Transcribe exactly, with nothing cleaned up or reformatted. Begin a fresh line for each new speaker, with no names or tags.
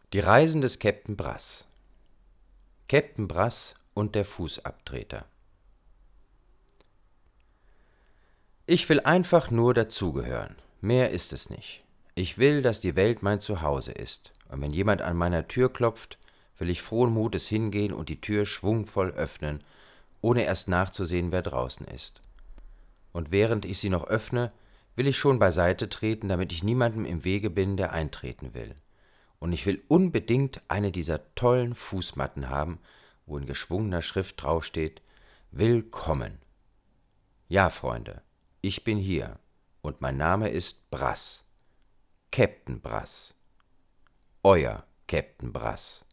Die Reisen des Käpt'n Brass. Käpt'n Brass und der Fußabtreter. Ich will einfach nur dazugehören. Mehr ist es nicht. Ich will, dass die Welt mein Zuhause ist. Und wenn jemand an meiner Tür klopft, will ich frohen Mutes hingehen und die Tür schwungvoll öffnen, ohne erst nachzusehen, wer draußen ist. Und während ich sie noch öffne, will ich schon beiseite treten, damit ich niemandem im Wege bin, der eintreten will. Und ich will unbedingt eine dieser tollen Fußmatten haben, wo in geschwungener Schrift draufsteht: Willkommen. Ja, Freunde, ich bin hier und mein Name ist Brass. Käpt'n Brass. Euer Käpt'n Brass.